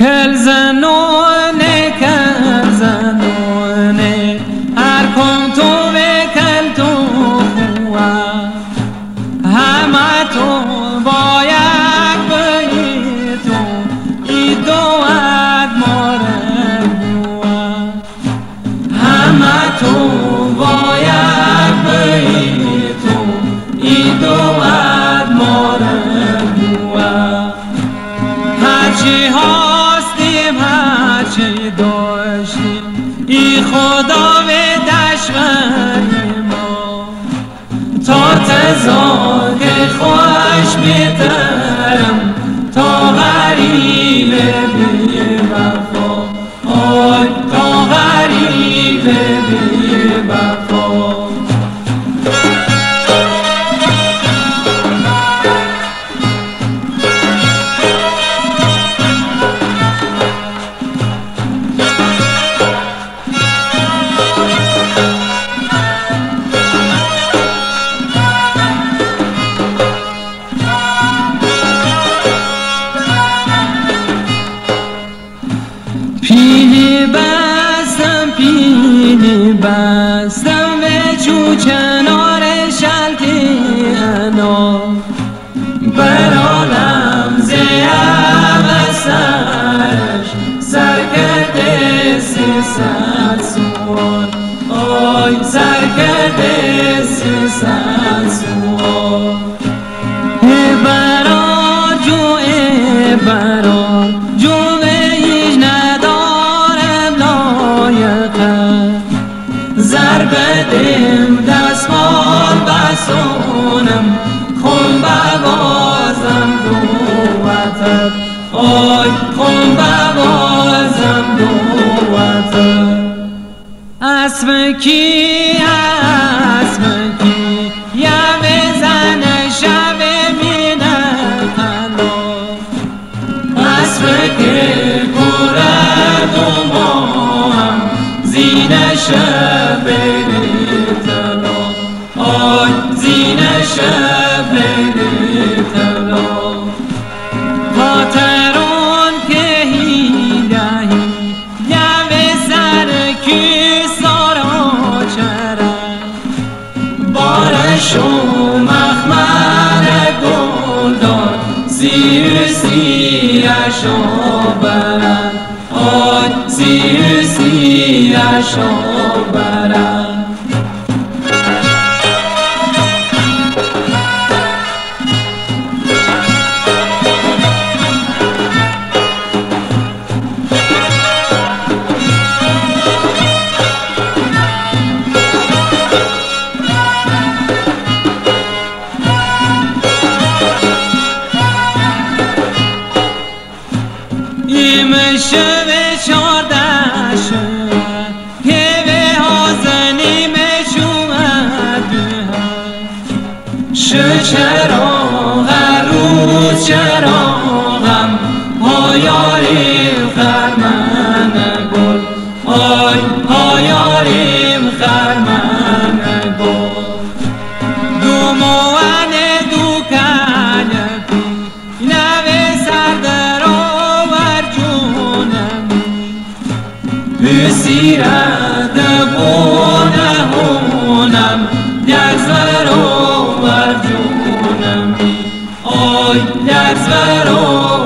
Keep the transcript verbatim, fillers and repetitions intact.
کل زنونه کل زنونه هر کن تو به کل تو خواه همه تو باید بایی تو ای دواد مارد بوا همه تو باید بایی تو ای دواد مارد بوا هرچی هستیم هرچی داشتیم ای خدا به دشمنی ما تا تزا که خوش بیترم تا غریب بی وفا آی تا غریب بی وفا پیلی بستم پیلی بستم به چو کنار شلکی انا بر عالم زیب سرش سر کرده سی صد سوال آی سر کرده سی صد سوال ای برار جو ای برار جو زر بدیم دستمال بسونم خون ببازم دوتر آی خون ببازم دوتر اسم کی اسم کی یا بزن شب مینه خلا اسم کی گره دو ماهم زینه شب تلا آی زینه شب تلا خاطرون که هیدهی یا به سر کی سارا چرا بارشو مخمر گل داد زیر سیهشو برد آی زیر سیهشو برد ایمشه به چارده شد که به حازنی مشومد شو چراغ روز چراغم پایاریم خرمن گل آی پایاریم خرمن گل دو موان دو کلپی نوه سردر بسیرد بونه هونم یک زر و بر جونمی آی یک زر و